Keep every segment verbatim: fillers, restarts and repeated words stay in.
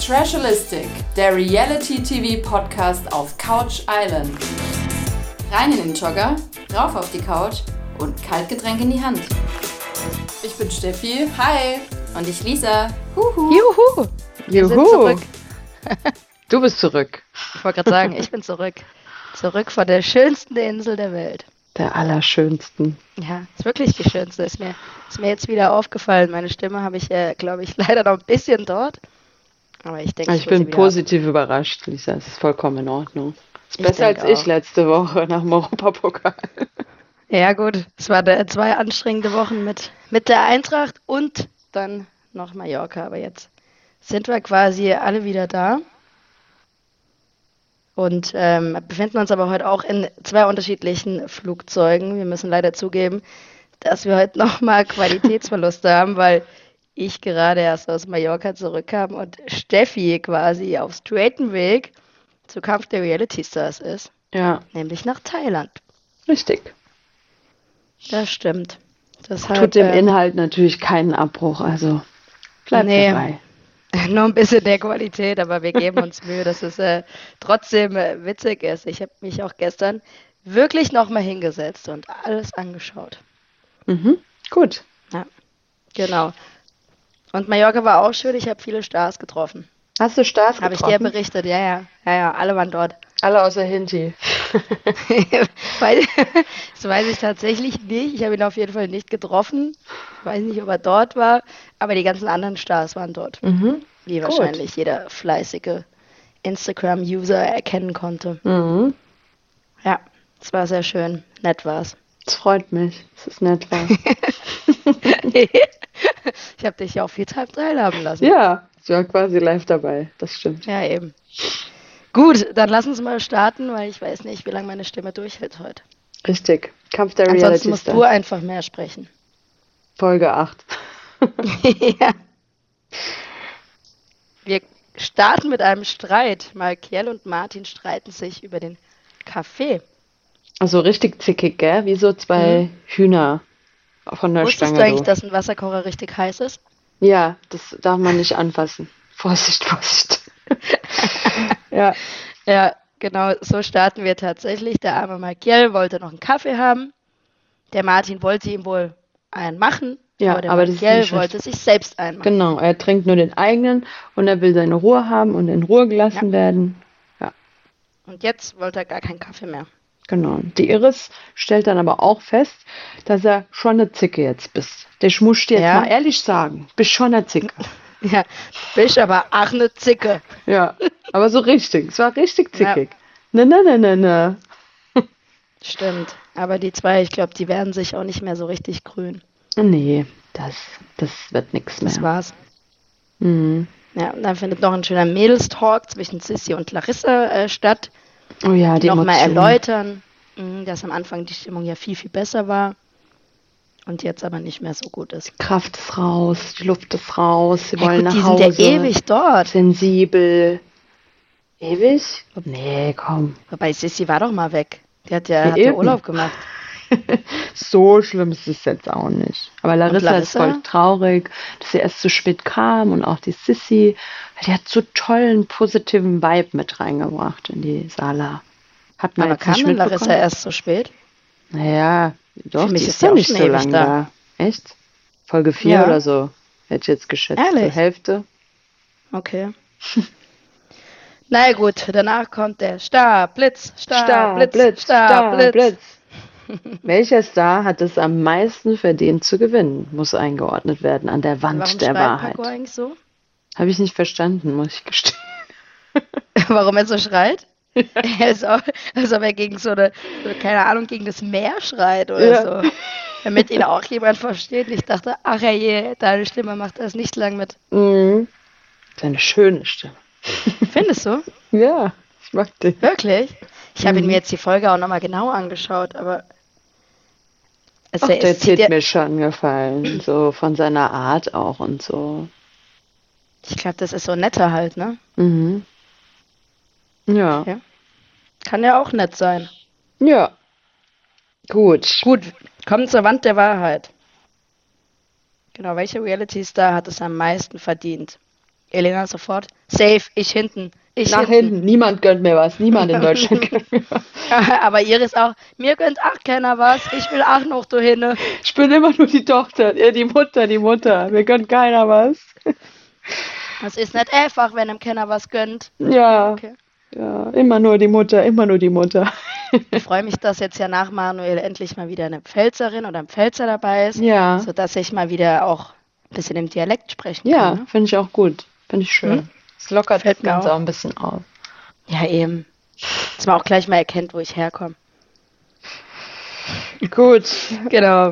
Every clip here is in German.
Trashalistic, der Reality-T V-Podcast auf Couch Island. Rein in den Jogger, rauf auf die Couch und Kaltgetränk in die Hand. Ich bin Steffi, hi. Und ich Lisa, huhu. Juhu. Wir Juhu. sind zurück. Du bist zurück. Ich wollte gerade sagen, ich bin zurück. Zurück von der schönsten Insel der Welt. Der allerschönsten. Ja, ist wirklich die schönste. Ist mir, ist mir jetzt wieder aufgefallen. Meine Stimme habe ich, äh, glaube ich, leider noch ein bisschen dort. Aber ich denke, Ich bin positiv überrascht, Lisa. Es ist vollkommen in Ordnung. Ist Ich besser denk als ich auch. letzte Woche nach dem Europapokal. Ja gut, es waren äh, zwei anstrengende Wochen mit, mit der Eintracht und dann noch Mallorca. Aber jetzt sind wir quasi alle wieder da. Und ähm, befinden uns aber heute auch in zwei unterschiedlichen Flugzeugen. Wir müssen leider zugeben, dass wir heute nochmal Qualitätsverluste haben, weil ich gerade erst aus Mallorca zurückkam und Steffi quasi auf straighten Weg zu Kampf der Reality Stars ist, Ja, nämlich nach Thailand. richtig. Das stimmt. Deshalb, Tut dem ähm, Inhalt natürlich keinen Abbruch, also bleibt Nee. dabei. Nur ein bisschen der Qualität, aber wir geben uns Mühe, dass es äh, trotzdem äh, witzig ist. Ich habe mich auch gestern wirklich nochmal hingesetzt und alles angeschaut. Mhm. Gut. Genau. Und Mallorca war auch schön, ich habe viele Stars getroffen. Hast du Stars Habe ich dir getroffen? berichtet, ja, ja, ja, ja, alle waren dort. Alle außer Hinti. Weil, das weiß ich tatsächlich nicht. Ich habe ihn auf jeden Fall nicht getroffen. Ich weiß nicht, ob er dort war, aber die ganzen anderen Stars waren dort. Mhm. Wie Gut. wahrscheinlich jeder fleißige Instagram-User erkennen konnte. Mhm. Ja, es war sehr schön. Nett war's. Das freut mich. Das ist nett. War. Ich habe dich ja auch viel Zeit teilhaben lassen. Ja, ich war quasi live dabei. Das stimmt. Ja, eben. Gut, dann lass uns mal starten, weil ich weiß nicht, wie lange meine Stimme durchhält heute. Richtig. Kampf der Ansonsten Reality musst du Stars. einfach mehr sprechen. Folge acht. Ja. Wir starten mit einem Streit. Malkiel und Martin streiten sich über den Kaffee. Also richtig zickig, gell? Wie so zwei Hühner von der Wusstest Stange. du eigentlich, du. dass ein Wasserkocher richtig heiß ist? Ja, das darf man nicht anfassen. Vorsicht, Vorsicht. Ja, Ja, genau, so starten wir tatsächlich. Der arme Malkiel wollte noch einen Kaffee haben. Der Martin wollte ihm wohl einen machen, Ja, aber der aber das ist Malkiel nicht wollte sich selbst einen machen. genau. Er trinkt nur den eigenen und er will seine Ruhe haben und in Ruhe gelassen werden. Und jetzt wollte er gar keinen Kaffee mehr. Genau. Die Iris stellt dann aber auch fest, dass er schon eine Zicke jetzt bist. Das musst du jetzt Ja. mal ehrlich sagen. Bist schon eine Zicke. Ja, bist aber ach ne Zicke. Ja, aber so richtig. Es war richtig Ja. zickig. Ne, ne, ne, ne, ne. Stimmt. Aber die zwei, ich glaube, die werden sich auch nicht mehr so richtig grün. Nee, das, das wird nichts Das mehr. war's. Mhm. Ja, und dann findet noch ein schöner Mädelstalk zwischen Sissi und Larissa äh, statt. Oh ja, die Nochmal Emotionen. erläutern, mh, dass am Anfang die Stimmung ja viel, viel besser war und jetzt aber nicht mehr so gut ist. Kraft ist raus, die Luft ist raus, sie Ja, wollen gut, nach die Hause. sind ja ewig dort. Sensibel. Ewig? Nee, komm. Wobei Sissi war doch mal weg. Die hat ja, Ja, hat ja eben. Urlaub gemacht. So schlimm ist es jetzt auch nicht. Aber Larissa, ist Larissa? voll traurig, dass sie erst zu spät kam und auch die Sissi, weil die hat so tollen, positiven Vibe mit reingebracht in die Sala. Hat man Aber jetzt kam nicht denn Larissa mitbekommen? erst so spät? Naja, doch, Für mich die ist ist sie doch auch nicht schon so ewig lange da. da. Echt? Folge vier Ja. oder so, hätte ich jetzt geschätzt. Ehrlich? Zur Hälfte. Okay. Na ja, gut, danach kommt der Star, Blitz, Star, Star, Blitz, Blitz, Star, Star, Blitz. Blitz. Welcher Star hat es am meisten verdient zu gewinnen, muss eingeordnet werden an der Wand Warum der schreit Wahrheit. Paco eigentlich so? Habe ich nicht verstanden, muss ich gestehen. Warum er so schreit? Er ist auch, als ob er gegen so eine, so, keine Ahnung, gegen das Meer schreit oder Ja. so. Damit ihn auch jemand versteht. Und ich dachte, ach je, deine Stimme macht das nicht lang mit. Mhm. Seine schöne Stimme. Findest du? Ja, ich mag den. Wirklich? Ich habe ihn Mhm. mir jetzt die Folge auch nochmal genau angeschaut, aber es, Ach, es der zieht hat ja, mir schon gefallen, so von seiner Art auch und so. ich glaube, das ist so netter halt, ne? Mhm. Ja. Ja. Kann ja auch nett sein. Ja. Gut. Gut, kommen zur Wand der Wahrheit. Genau, welcher Reality-Star hat es am meisten verdient? Elena sofort. Safe, ich hinten. Ich Nach hinten. Niemand gönnt mir was. Niemand in Deutschland gönnt mir was. Aber Iris auch. Mir gönnt auch keiner was. Ich will auch noch da hin. Ich bin immer nur die Tochter. Ja, die Mutter, die Mutter. Mir gönnt keiner was. Das ist nicht einfach, wenn einem keiner was gönnt. Ja. Okay. Ja, immer nur die Mutter, immer nur die Mutter. Ich freue mich, dass jetzt ja nach Manuel endlich mal wieder eine Pfälzerin oder ein Pfälzer dabei ist. Ja. Sodass ich mal wieder auch ein bisschen im Dialekt sprechen Ja, kann. Ne? finde ich auch gut. Finde ich schön. Hm? Es lockert Fällt das mir Ganze auch. auch ein bisschen auf. Ja, eben. Dass man auch gleich mal erkennt, wo ich herkomme. Gut. Genau.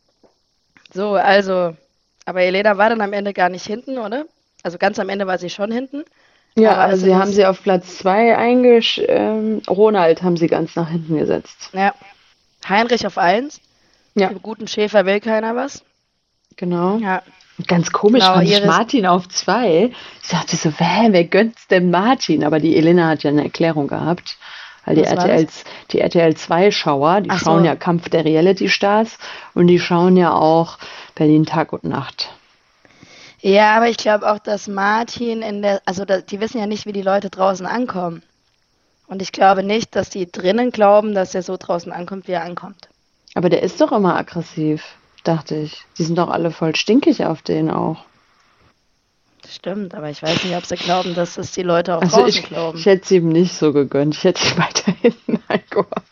So, also, aber Elena war dann am Ende gar nicht hinten, oder? Also ganz am Ende war sie schon hinten. Ja, Aber aber also sie das- haben sie auf Platz zwei eingesch... Ähm, Ronald haben sie ganz nach hinten gesetzt. Ja. Heinrich auf eins. Ja, Dem guten Schäfer will keiner was. genau. Ja. Ganz komisch Genau, fand ich Iris- Martin auf zwei. Ich dachte so, hä, wer gönnt's denn Martin? Aber die Elena hat ja eine Erklärung gehabt. Weil die Was war RTL, die R T L zwei Schauer, die Ach so. schauen ja Kampf der Reality Stars und die schauen ja auch Berlin Tag und Nacht. Ja, aber ich glaube auch, dass Martin in der, also da, die wissen ja nicht, wie die Leute draußen ankommen. Und ich glaube nicht, dass die drinnen glauben, dass er so draußen ankommt, wie er ankommt. Aber der ist doch immer aggressiv, dachte ich. Die sind doch alle voll stinkig auf den auch. Das stimmt, aber ich weiß nicht, ob sie glauben, dass das die Leute auch Also draußen ich, glauben. ich hätte es ihm nicht so gegönnt. Ich hätte ihn weiter hinten eingeordnet.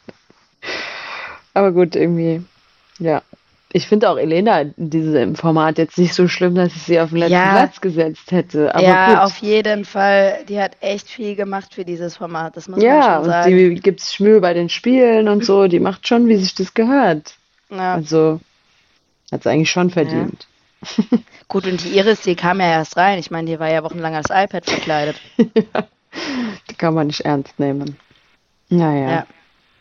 Aber gut, irgendwie, ja. Ich finde auch Elena in diesem Format jetzt nicht so schlimm, dass ich sie auf den letzten Ja. Platz gesetzt hätte. Aber ja, gut. auf jeden Fall. Die hat echt viel gemacht für dieses Format, das muss man Ja, schon und sagen. die gibt's Schmür bei den Spielen und so. Die macht schon, wie sich das gehört. Ja. Also, hat's eigentlich schon verdient. Gut, und die Iris, die kam ja erst rein. Ich meine, die war ja wochenlang als iPad verkleidet. Die kann man nicht ernst nehmen. Naja. Ja.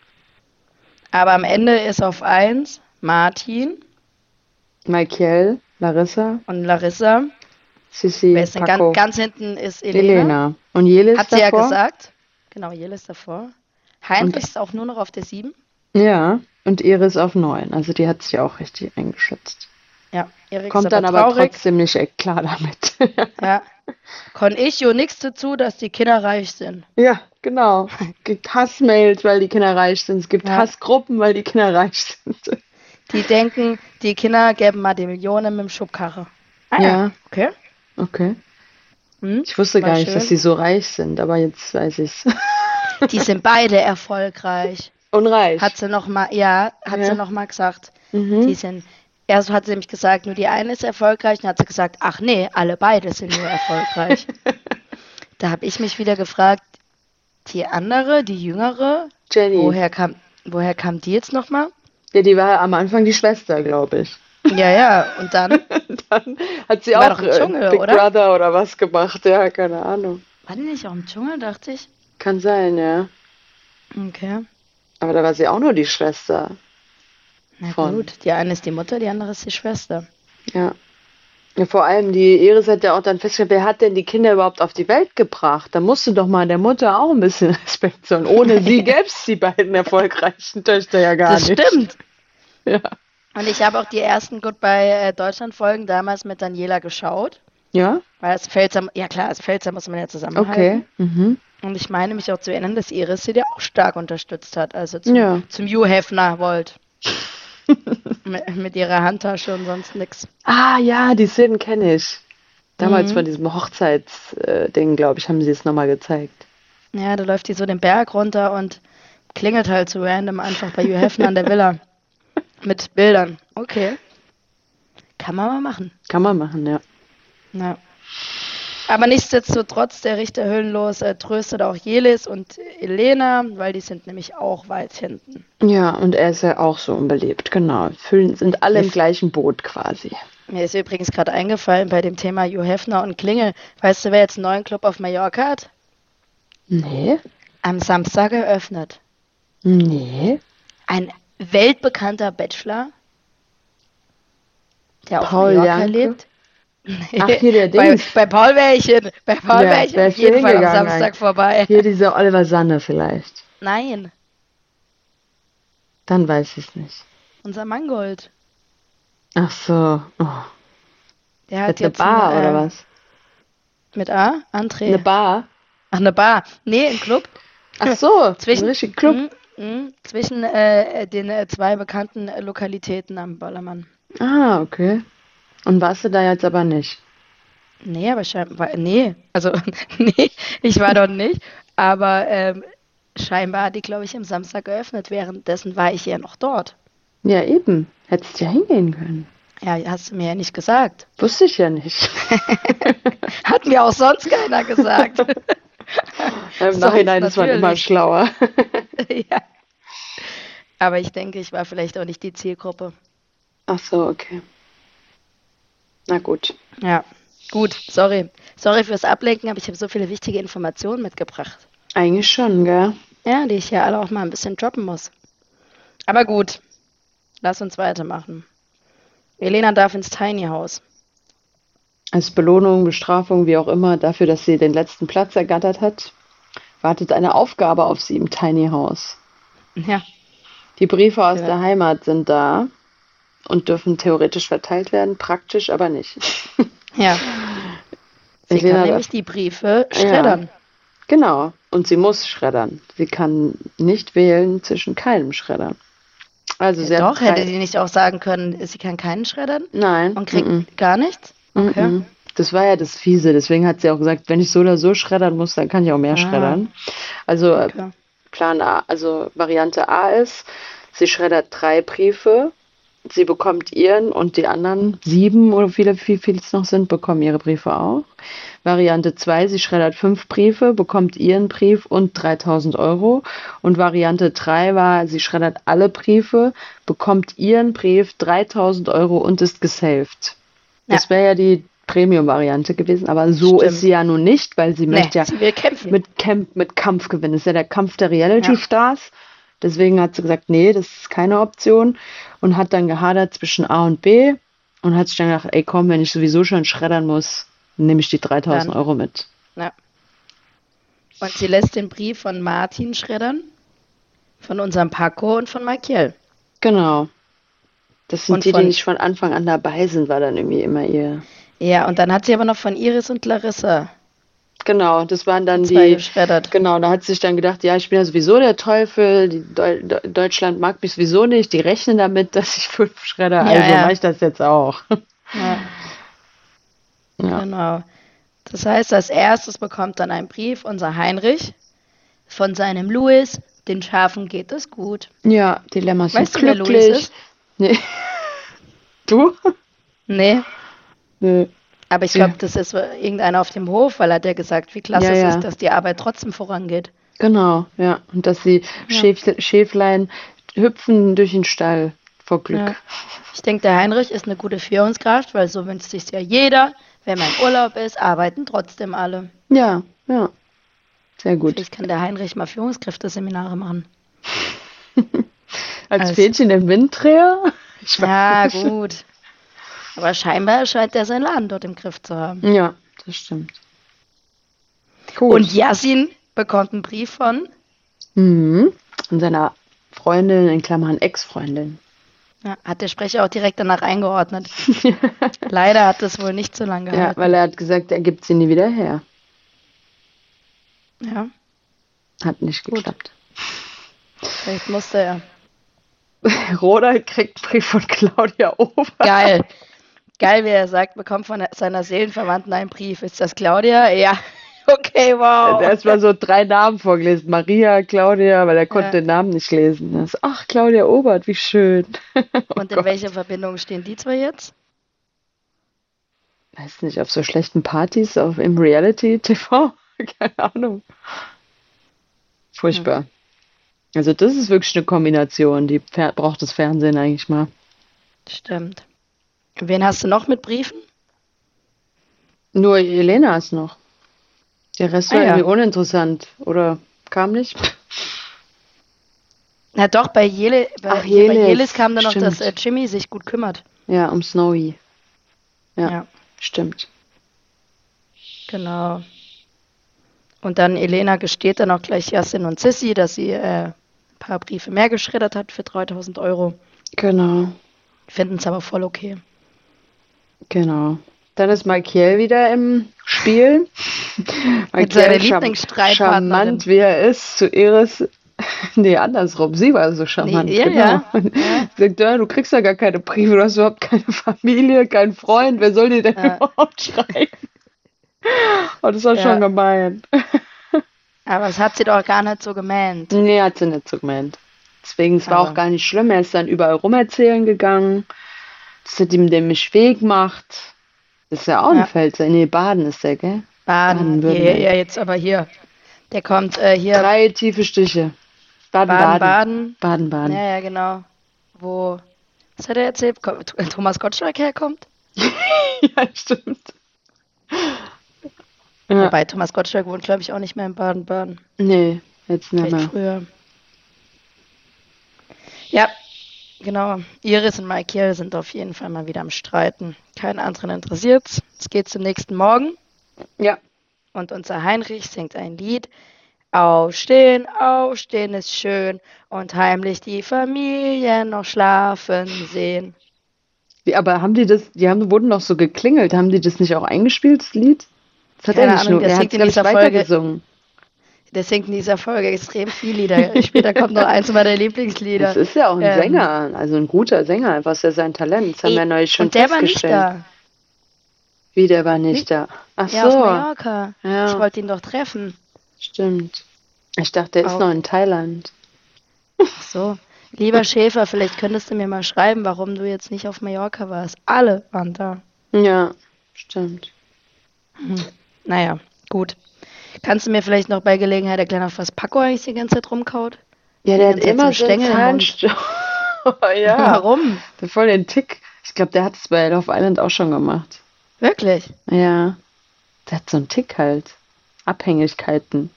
Aber am Ende ist auf eins Martin Michael, Larissa, und Larissa. Sissi, Wer ist denn Paco, ganz, ganz hinten ist Elena. Elena. Und Jelis Hat sie ja davor? gesagt. Genau, Jelle ist davor. Heinrich Und- ist auch nur noch auf der sieben. Ja, und Iris auf neun. Also die hat sich auch richtig eingeschätzt. Ja, Erik Kommt ist dann aber aber traurig. trotzdem nicht echt klar damit. Ja. Kann ich jo nichts dazu, dass die Kinder reich sind. Ja, genau. Es gibt Hassmails, weil die Kinder reich sind. Es gibt Ja. Hassgruppen, weil die Kinder reich sind. Die denken, die Kinder geben mal die Millionen mit dem Schubkarre. Ah Ja. Okay. Okay. Hm? Ich wusste War gar nicht, schön. dass sie so reich sind, aber jetzt weiß ich's. Die sind beide erfolgreich. Unreich. Hat sie noch mal, ja, hat Ja. sie noch mal gesagt. Mhm. Die sind, erst hat sie nämlich gesagt, nur die eine ist erfolgreich, dann hat sie gesagt, ach nee, alle beide sind nur erfolgreich. Da habe ich mich wieder gefragt, die andere, die jüngere, Jenny. woher kam, woher kam die jetzt noch mal? Ja, die war am Anfang die Schwester, glaube ich. Ja, ja, und dann, Dann hat sie War auch doch im Dschungel, äh, Big oder? Brother oder was gemacht. Ja, keine Ahnung. war die nicht auch im Dschungel, dachte ich? Kann sein, ja. Okay, Aber da war sie auch nur die Schwester. na Von- gut, die eine ist die Mutter, die andere ist die Schwester. Ja. Ja, vor allem die Iris hat ja auch dann festgestellt, wer hat denn die Kinder überhaupt auf die Welt gebracht? Da musste doch mal der Mutter auch ein bisschen Respekt zollen. Ohne sie gäbe es die beiden erfolgreichen Töchter ja gar Das nicht. stimmt. Ja. Und ich habe auch die ersten Goodbye äh, Deutschland-Folgen damals mit Daniela geschaut. Ja? Weil als Pfälzer, ja klar, als Pfälzer muss man ja Okay. zusammenhalten. Mhm. Und ich meine mich auch zu erinnern, dass Iris sie ja auch stark unterstützt hat. Also zum, Ja. zum Hugh Hefner wollt. mit, mit ihrer Handtasche und sonst nix. Ah ja, die Szenen kenne ich. Damals Mhm. von diesem Hochzeitsding, glaube ich, haben sie es nochmal gezeigt. Ja, da läuft die so den Berg runter und klingelt halt so random einfach bei Hugh Hefner an der Villa. Mit Bildern. Okay. Kann man mal machen. Kann man machen, ja. Ja. Aber nichtsdestotrotz, der Richter Hüllenlos äh, tröstet auch Jelis und Elena, weil die sind nämlich auch weit hinten. Ja, und er ist ja auch so unbeliebt, genau. Fühlen, sind alle im Yes. gleichen Boot quasi. Mir ist übrigens gerade eingefallen bei dem Thema Hugh Hefner und Klingel. Weißt du, wer jetzt einen neuen Club auf Mallorca hat? Nee, Am Samstag eröffnet. nee. Ein weltbekannter Bachelor, der auf Paul Mallorca Janke? lebt. Ach, hier der bei, Dings. bei Paul wäre ich hin. Bei Paul Ja, wäre ich wärst auf du jeden Fall am hingegangen, Samstag ey. vorbei. Hier dieser Oliver Sanne vielleicht. Nein, Dann weiß ich nicht. unser Mangold. Ach so. Oh. Der hat Hat eine jetzt Bar ein, oder äh, was? Mit A? Eine André. Bar? Ach, eine Bar. Nee, ein Club. Ach so, ein Zwischen, richtiger Club. mm, mm, zwischen äh, den äh, zwei bekannten äh, Lokalitäten am Ballermann. Ah, okay. Und warst du da jetzt aber nicht? Nee, aber scheinbar, nee, also, nee, ich war dort nicht, aber ähm, scheinbar hat die, glaube ich, am Samstag geöffnet. Währenddessen war ich ja noch dort. Ja, eben. Hättest ja hingehen können. Ja, hast du mir ja nicht gesagt. Wusste ich ja nicht. Hat mir auch sonst keiner gesagt. Im Sonst Nachhinein ist man immer natürlich. schlauer. Ja. Aber ich denke, ich war vielleicht auch nicht die Zielgruppe. Ach so, okay. Na gut. Ja, gut, sorry. Sorry fürs Ablenken, aber ich habe so viele wichtige Informationen mitgebracht. Eigentlich schon, gell? Ja, die ich ja alle auch mal ein bisschen droppen muss. Aber gut, lass uns weitermachen. Elena darf ins Tiny House. Als Belohnung, Bestrafung, wie auch immer, dafür, dass sie den letzten Platz ergattert hat, wartet eine Aufgabe auf sie im Tiny House. Ja, Die Briefe aus Ja. der Heimat sind da und dürfen theoretisch verteilt werden, praktisch aber nicht. ja. Sie Elena kann darf- nämlich die Briefe schreddern. Genau. Und sie muss schreddern. Sie kann nicht wählen zwischen keinem Schreddern. Also sie hat Doch, drei- hätte sie nicht auch sagen können, sie kann keinen schreddern Nein. und kriegt mm, gar nichts? mm, Okay. mm. Das war ja das Fiese. Deswegen hat sie auch gesagt, wenn ich so oder so schreddern muss, dann kann ich auch mehr Ah. schreddern. Also äh, Okay. Plan A, also Variante A ist, sie schreddert drei Briefe, sie bekommt ihren und die anderen sieben oder viele, wie viele es noch sind, bekommen ihre Briefe auch. Variante zwei, sie schreddert fünf Briefe, bekommt ihren Brief und dreitausend Euro. Und Variante drei war, sie schreddert alle Briefe, bekommt ihren Brief, dreitausend Euro und ist gesaved. Das Ja. wäre ja die Premium-Variante gewesen, aber so Stimmt. ist sie ja nun nicht, weil sie Nee, möchte ja sie will kämpfen. mit, Camp, mit Kampf gewinnen. Das ist ja der Kampf der Reality-Stars. Deswegen hat sie gesagt, nee, das ist keine Option. Und hat dann gehadert zwischen A und B und hat sich dann gedacht, ey komm, wenn ich sowieso schon schreddern muss, nehme ich die dreitausend Dann. Euro mit. Ja. Und sie lässt den Brief von Martin schreddern, von unserem Paco und von Michael. Genau. Das sind Und die, die von- nicht von Anfang an dabei sind, war dann irgendwie immer ihr. Ja, und dann hat sie aber noch von Iris und Larissa Genau, das waren dann zwei die. geschreddert. Genau, da hat sie sich dann gedacht, ja, ich bin ja sowieso der Teufel, die Deu Deu- Deutschland mag mich sowieso nicht, die rechnen damit, dass ich fünf schredder, Ja, also ja. mache ich das jetzt auch. Ja, Ja. genau. Das heißt, als erstes bekommt dann ein Brief unser Heinrich von seinem Louis. Den Schafen geht es gut. Ja, Dilemmas sind Weißt du, wer glücklich. Louis ist? Nee. Du? Nee, Nee. aber ich Ja. glaube, das ist irgendeiner auf dem Hof, weil er hat ja gesagt, wie klasse Ja, es ja. ist, dass die Arbeit trotzdem vorangeht. Genau, ja. Und dass die Schäf Schäflein hüpfen durch den Stall vor Glück. Ja. Ich denke, der Heinrich ist eine gute Führungskraft, weil so wünscht sich ja jeder. Wenn man im Urlaub ist, arbeiten trotzdem alle. Ja, ja. Sehr gut. Vielleicht kann der Heinrich mal Führungskräfteseminare machen. Als als- Fähnchen im Winddreher? Ich weiß Ja, nicht. gut. Aber scheinbar scheint er seinen Laden dort im Griff zu haben. Ja, das stimmt. Gut. Und Yasin bekommt einen Brief von, Mhm. Und seiner Freundin, in Klammern Ex-Freundin. ja, hat der Sprecher auch direkt danach eingeordnet. Leider hat das wohl nicht so lange Ja, gehalten. weil er hat gesagt, er gibt sie nie wieder her. Ja, Hat nicht geklappt. vielleicht musste er. Roda kriegt einen Brief von Claudia Ober. Geil. Geil, wie er sagt, bekommt von seiner Seelenverwandten einen Brief. Ist das Claudia? Ja. Okay, Er wow. hat erstmal so drei Namen vorgelesen. Maria, Claudia, weil er konnte Ja. den Namen nicht lesen. Er ist, ach, Claudia Obert, wie schön. Oh Und in Gott. welcher Verbindung stehen die zwei jetzt? Weiß nicht, auf so schlechten Partys auf, im Reality-T V? Keine Ahnung. Furchtbar. Also das ist wirklich eine Kombination, die fer- braucht das Fernsehen eigentlich mal. Stimmt. Wen hast du noch mit Briefen? Nur Elena ist noch. Der Rest Ah, war ja. irgendwie uninteressant. Oder kam nicht? Na doch, bei, Jele, bei, Ach, hier bei Jelis, Jelis kam dann noch, dass stimmt. äh, Jimmy sich gut kümmert. Ja, um Snowy. Ja, Ja, stimmt. genau. Und dann Elena gesteht dann auch gleich Yasin und Sissy, dass sie äh, ein paar Briefe mehr geschreddert hat für dreitausend Euro. Genau, Finden es aber voll okay. genau. Dann ist Michael wieder im Spiel. Mit seiner Michael, char Lieblingsstreitpartnerin. charmant wie er ist, zu Iris. Nee, andersrum. Sie war so charmant. Nee, ja, genau. ja. Und Ja. sie sagt, ja, du kriegst ja gar keine Briefe, du hast überhaupt keine Familie, keinen Freund. Wer soll dir denn Ja. überhaupt schreiben? Und das war Ja. schon gemein. Aber das hat sie doch gar nicht so gemeint. Nee, hat sie nicht so gemeint. Deswegen, es war Aber- auch gar nicht schlimm. Er ist dann überall rumerzählen gegangen. Das hat ihm dem Weg gemacht. Das ist ja auch ein Ja. Pfälzer. Nee, Baden ist der, gell? Baden, ja, Baden-Württemberg. ja, jetzt aber hier. Der kommt äh, hier, Drei tiefe Stiche. Baden, Baden. Baden-Baden. Baden, Baden. Ja, ja, genau. Wo, was hat er erzählt? Ko- Thomas Gottschalk herkommt? Ja, stimmt. Ja. Wobei Thomas Gottschalk wohnt, glaube ich, auch nicht mehr in Baden-Baden. Nee, jetzt nicht Vielleicht mehr. früher. Ja, genau. Iris und Michael sind auf jeden Fall mal wieder am Streiten. Keinen anderen interessiert's. Es geht zum nächsten Morgen Ja. und unser Heinrich singt ein Lied. Aufstehen, aufstehen ist schön und heimlich die Familie noch schlafen sehen. Wie, aber haben die das, die haben, wurden doch so geklingelt, haben die das nicht auch eingespielt, das Lied? Das hat Keine er nicht Ahnung, nur, der er singt hat in ganz dieser Folge- weitergesungen. Der singt in dieser Folge extrem viele Lieder. Später kommt noch eins meiner Lieblingslieder. Das ist ja auch ein Ähm, Sänger, also ein guter Sänger, einfach ist ja sein Talent. Das haben wir neulich schon und der war nicht festgestellt. da. Wie, der war nicht da? Ach Ja, auf so, Mallorca. Ja. Ich wollte ihn doch treffen. stimmt. Ich dachte, der ist Auch. noch in Thailand. Ach so. Lieber Schäfer, vielleicht könntest du mir mal schreiben, warum du jetzt nicht auf Mallorca warst. Alle waren da. Ja, stimmt. Naja, gut. Kannst du mir vielleicht noch bei Gelegenheit erklären, auf was Paco eigentlich die ganze Zeit rumkaut? Ja, Die der hat ganze Zeit immer so so Stängel einen im Mund. Zahnstocher. Ja, Warum? der hat voll den Tick. Ich glaube, der hat es bei Love Island auch schon gemacht. Wirklich? Ja, der hat so einen Tick halt. Abhängigkeiten.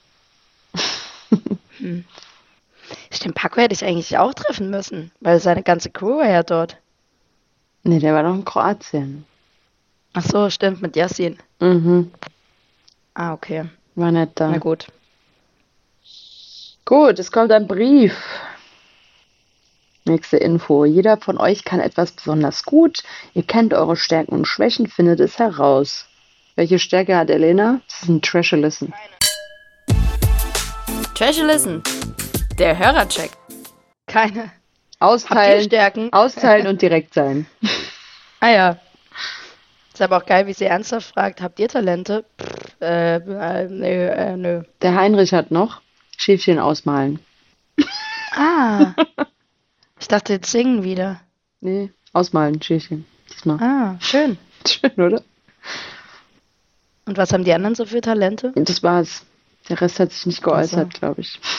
Stimmt, Paco hätte ich eigentlich auch treffen müssen, weil seine ganze Crew war ja dort. Nee, der war doch in Kroatien. Ach so, stimmt, mit Yassin. Mhm, Ah, okay. war nicht da. Na gut. Gut, es kommt ein Brief. Nächste Info. Jeder von euch kann etwas besonders gut. Ihr kennt eure Stärken und Schwächen, findet es heraus. Welche Stärke hat Elena? Das ist ein Trash-Listen. Trash Listen. Der Hörercheck. Keine. Habt ihr Austeilen, Stärken? austeilen und direkt sein. Ah ja. Ist aber auch geil, wie sie ernsthaft fragt, habt ihr Talente? Pff, äh, äh, nö, äh, nö. Der Heinrich hat noch Schäfchen ausmalen. Ah. Ich dachte jetzt singen wieder. Nee, ausmalen, Schäfchen. Diesmal. Ah, schön. Schön, oder? Und was haben die anderen so für Talente? Das war's. Der Rest hat sich nicht geäußert, so. glaube ich.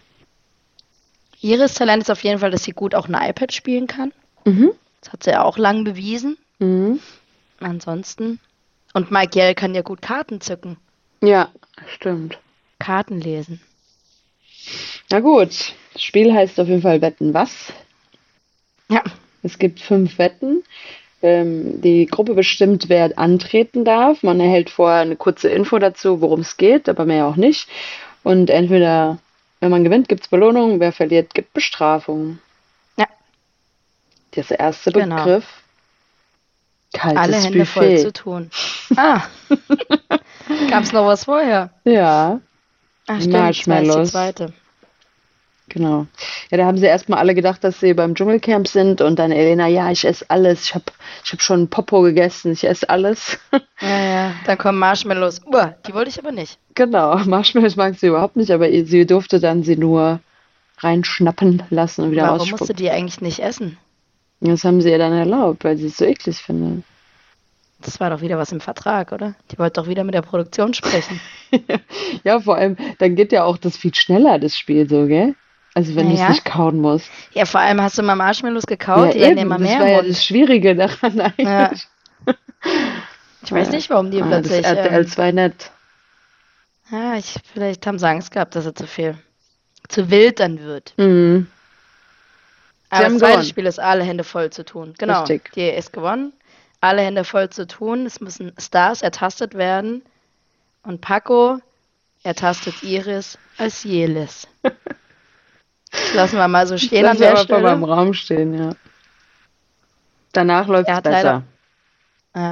Iris Talent ist auf jeden Fall, dass sie gut auch ein iPad spielen kann. Mhm. Das hat sie ja auch lang bewiesen. Mhm. Ansonsten. Und Michael kann ja gut Karten zücken. Ja, stimmt. Karten lesen. Na gut, das Spiel heißt auf jeden Fall Wetten was. Ja. Es gibt fünf Wetten. Ähm, die Gruppe bestimmt, wer antreten darf. Man erhält vorher eine kurze Info dazu, worum es geht, aber mehr auch nicht. Und entweder, wenn man gewinnt, gibt es Belohnung, wer verliert, gibt Bestrafung. Ja. Das erste Genau. Begriff. Kaltes Alle Hände voll Buffet. zu tun. Ah. Gab's noch was vorher? Ja, Ach stimmt, das war jetzt die Marshmallows. zweite. genau. Ja, da haben sie erstmal alle gedacht, dass sie beim Dschungelcamp sind und dann Elena, ja, ich esse alles. Ich habe ich hab schon Popo gegessen, ich esse alles. Ja, ja. Dann kommen Marshmallows. Uah, die wollte ich aber nicht. Genau, Marshmallows mag sie überhaupt nicht, aber ihr- sie durfte dann sie nur reinschnappen lassen und wieder Warum musst du rausspucken. die eigentlich nicht essen? Das haben sie ihr dann erlaubt, weil sie es so eklig findet. Das war doch wieder was im Vertrag, oder? Die wollte doch wieder mit der Produktion sprechen. Ja, vor allem, dann geht ja auch das viel schneller, das Spiel so, gell? Also wenn du es Naja. nicht kauen musst. Ja, vor allem hast du mal Marshmallows gekaut, Ja, die werden eben, immer das mehr war im ja Mund. das Schwierige daran eigentlich. Ja. Ich weiß nicht, warum die Ah, das plötzlich. R T L Ähm, zwei nett. ja, ich, vielleicht haben sie Angst gehabt, dass er zu viel, zu wild dann wird. Mhm. Aber haben das zweite gewonnen. Spiel ist alle Hände voll zu tun. Genau. Richtig. Die ist gewonnen. Alle Hände voll zu tun. Es müssen Stars ertastet werden. Und Paco ertastet Iris als Jelis. Das lassen wir mal so stehen an Lass der aber mal im Stelle. Raum stehen, ja. Danach läuft Er es hat besser. leider- Ja.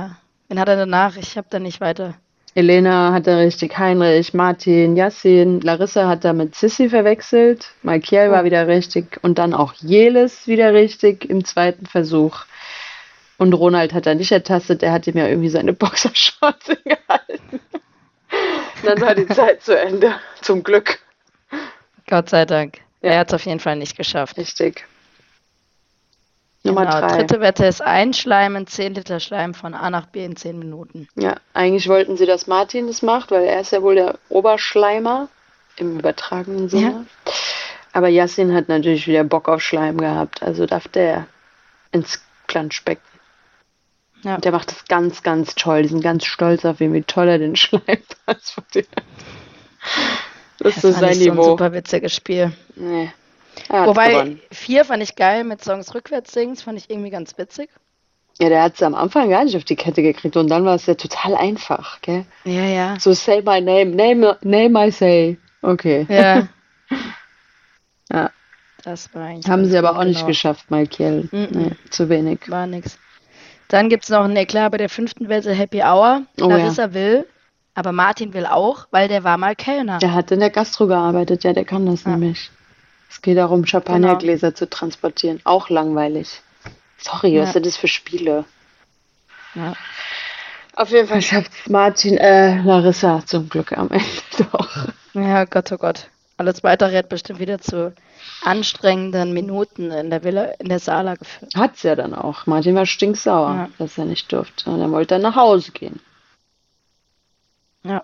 Wen hat er danach? Ich habe da nicht weiter. Elena hat da richtig Heinrich, Martin, Yassin, Larissa hat da mit Sissi verwechselt, Malkiel war Oh. wieder richtig und dann auch Jelis wieder richtig im zweiten Versuch. Und Ronald hat da nicht ertastet, der hat ihm ja irgendwie seine Boxershorts gehalten. Dann war die Zeit zu Ende, zum Glück. Gott sei Dank. Ja. Er hat es auf jeden Fall nicht geschafft. Richtig. Nummer Genau, drei. dritte Wette ist Einschleimen, zehn Liter Schleim von A nach B in zehn Minuten. Ja, eigentlich wollten sie, dass Martin das macht, weil er ist ja wohl der Oberschleimer im übertragenen Sinne. Aber Yassin hat natürlich wieder Bock auf Schleim gehabt, also darf der ins Planschbecken. Ja. Der macht das ganz, ganz toll. Die sind ganz stolz auf ihn, wie toll er den Schleim transportiert. Das ist so fand sein ich so ein Niveau. super witziges Spiel. Nee. Er hat Wobei, gewonnen. vier fand ich geil mit Songs rückwärts singen, das fand ich irgendwie ganz witzig. Ja, der hat es am Anfang gar nicht auf die Kette gekriegt und dann war es ja total einfach, gell? Ja, ja. So, say my name, name, name I say. Okay. Ja, Ja. das war eigentlich Haben ganz sie aber gut, auch nicht genau. geschafft, Malkiel. Mhm. Nee, zu wenig. War nix. Dann gibt es noch ein Eklat bei der fünften Wette Happy Hour. Oh, Larissa will, aber Martin will auch, weil der war mal Kellner. Der hat in der Gastro gearbeitet, ja, der kann das Ja. nämlich. Es geht darum, Champagnergläser zu transportieren. Auch langweilig. Sorry, Ja. was sind das für Spiele? Ja. Auf jeden Fall schafft Martin, äh, Larissa zum Glück am Ende doch. Ja, Gott, oh Gott. Alles weitere hat bestimmt wieder zu anstrengenden Minuten in der Villa, in der Sala geführt. Hat's ja dann auch. Martin war stinksauer, Ja. dass er nicht durfte. Und dann wollte er nach Hause gehen. Ja.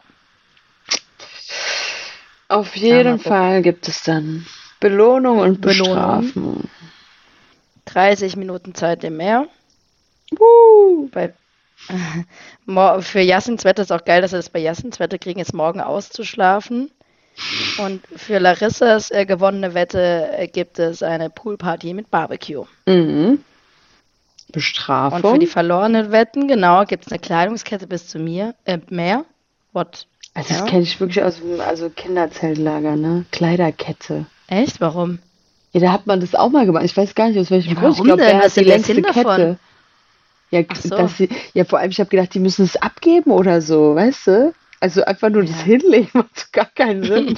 Auf Ja, mal jeden gucken. Fall gibt es dann Belohnung und Belohnung. Bestrafung. dreißig Minuten Zeit im Meer. Woo! Bei, Mo- für Yassins Wette ist auch geil, dass wir das bei Yassins Wette kriegen, ist morgen auszuschlafen. Und für Larissas äh, gewonnene Wette äh, gibt es eine Poolparty mit Barbecue. Mhm. Und Bestrafung. für die verlorenen Wetten, genau, gibt es eine Kleidungskette bis zu mir, äh, Meer. What? Also das Ja. kenne ich wirklich aus dem also Kinderzeltlager, ne? Kleiderkette. Echt? Warum? Ja, da hat man das auch mal gemacht. Ich weiß gar nicht, aus welchem Ja, Grund. Ich warum glaube, denn? wer Was hat die ist denn der längste Sinn davon? Kette? Ja, Ach so. dass sie, ja, vor allem, ich habe gedacht, die müssen es abgeben oder so, weißt du? Also einfach nur das Ja. Hinlegen macht gar keinen Sinn.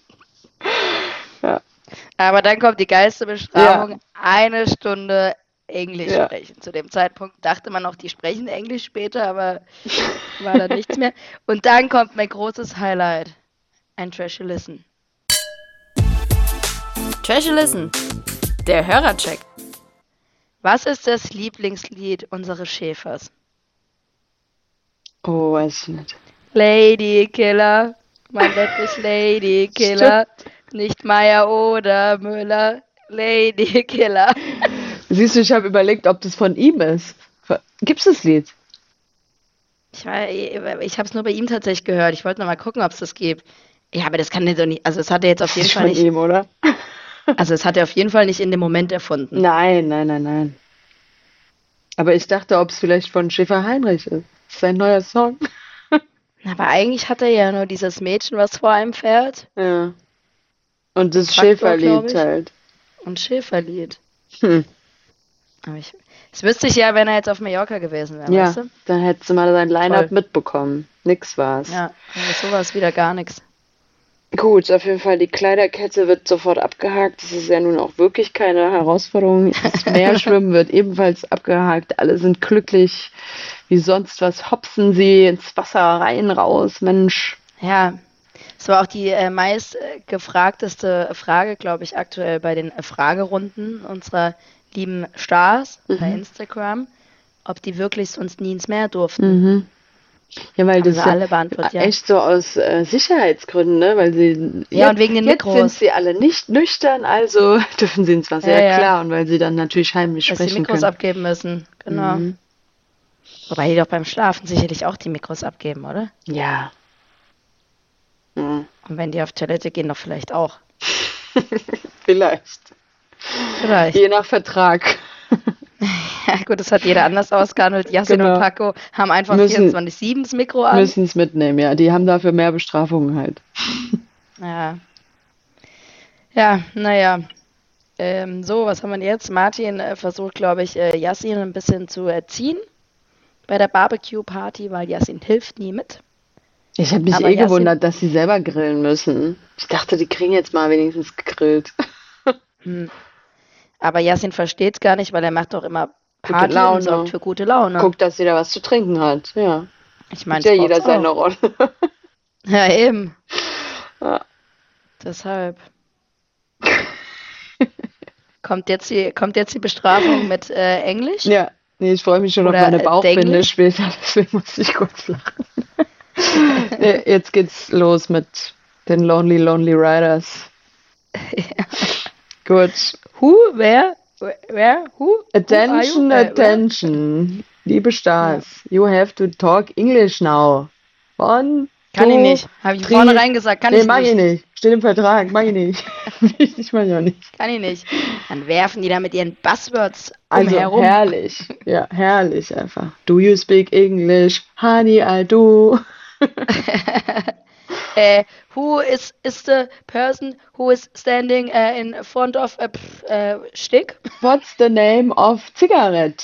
Aber dann kommt die geilste Bestrafung, eine Stunde Englisch Ja. sprechen. Zu dem Zeitpunkt dachte man noch, die sprechen Englisch später, aber war da nichts mehr. Und dann kommt mein großes Highlight, ein Trashy Listen. Trashy Listen, der Hörercheck. Was ist das Lieblingslied unseres Schäfers? Oh, weiß ich nicht. Lady Killer, man nennt mich Lady Killer, nicht Meier oder Müller, Lady Killer. Siehst du, ich habe überlegt, ob das von ihm ist. Gibt's das Lied? Ich, war- ich habe es nur bei ihm tatsächlich gehört. Ich wollte noch mal gucken, ob es das gibt. Ja, aber das kann der doch nicht. Also, es hat er jetzt auf Das jeden ist Fall von nicht. ihm, oder? Also, es hat er auf jeden Fall nicht in dem Moment erfunden. Nein, nein, nein, nein. Aber ich dachte, ob es vielleicht von Schäfer Heinrich ist. Das ist sein neuer Song. Aber eigentlich hat er ja nur dieses Mädchen, was vor einem fährt, Ja. Und das Traktor, glaub Schäferlied ich. halt. und Schäferlied. Hm. Aber ich, das wüsste ich ja, wenn er jetzt auf Mallorca gewesen wäre, Ja, weißt du? dann hättest du mal sein Line-Up Voll. mitbekommen. Nix war's. Ja, aber sowas wieder gar nichts. Gut, auf jeden Fall, die Kleiderkette wird sofort abgehakt. Das ist ja nun auch wirklich keine Herausforderung. Das Meerschwimmen wird ebenfalls abgehakt. Alle sind glücklich. Wie sonst was hopsen sie ins Wasser rein, raus. Mensch. Ja, es war auch die äh, meist äh, gefragteste Frage, glaube ich, aktuell bei den äh, Fragerunden unserer lieben Stars bei Mhm. Instagram, ob die wirklich sonst nie ins Meer durften. Mhm. Ja, weil Haben das sie ja alle beantwortet, ja. echt so aus äh, Sicherheitsgründen, ne? Weil sie Ja, und wegen den jetzt Mikros. sind sie alle nicht nüchtern, also dürfen sie ins Wasser. Ja, Ja, ja. klar. Und weil sie dann natürlich heimlich Dass die sprechen Mikros können. abgeben müssen, genau. Mhm. Wobei die doch beim Schlafen sicherlich auch die Mikros abgeben, oder? Ja. Mhm. Und wenn die auf Toilette gehen, doch vielleicht auch. Vielleicht. Vielleicht. Je nach Vertrag. Ja, gut, das hat jeder anders ausgehandelt. Yassin Genau. und Paco haben einfach Müssen- vierundzwanzig sieben das Mikro an. Müssen es mitnehmen, ja. Die haben dafür mehr Bestrafungen halt. Ja. Ja, naja. Ähm, so, was haben wir jetzt? Martin äh, versucht, glaube ich, äh, Yassin ein bisschen zu erziehen bei der Barbecue-Party, weil Yasin hilft nie mit. Ich habe mich Aber eh Yasin- gewundert, dass sie selber grillen müssen. Ich dachte, die kriegen jetzt mal wenigstens gegrillt. Hm. Aber Yasin versteht es gar nicht, weil er macht doch immer Gute Party Laune. und sorgt für gute Laune. Guckt, dass jeder was zu trinken hat. Ja. Ich meine, Hat ja das jeder braucht's seine auch. Rolle. Ja, eben. Ja. Deshalb. Kommt jetzt die, kommt jetzt die Bestrafung mit äh, Englisch? Ja. Nee, ich freue mich schon Oder, auf meine äh, Bauchbinde Denglisch? später, deswegen muss ich kurz lachen. Nee, jetzt geht's los mit den Lonely Lonely Riders. Ja. Gut. Who? Wer? Wer? Who? Attention, Who are you? Äh, wer? attention. Liebe Stars, you have to talk English now. One, Kann two, ich nicht. Habe ich three. vornherein gesagt, kann nee, ich mach nicht. ich nicht. Steht im Vertrag, mach ich nicht. ich mach ich auch nicht. Kann ich nicht. Dann werfen die da mit ihren Buzzwords Also umherum. herrlich. Ja, herrlich einfach. Do you speak English? Honey, I do. äh, who is, is the person who is standing äh, in front of a pff, äh, Stick? What's the name of cigarette?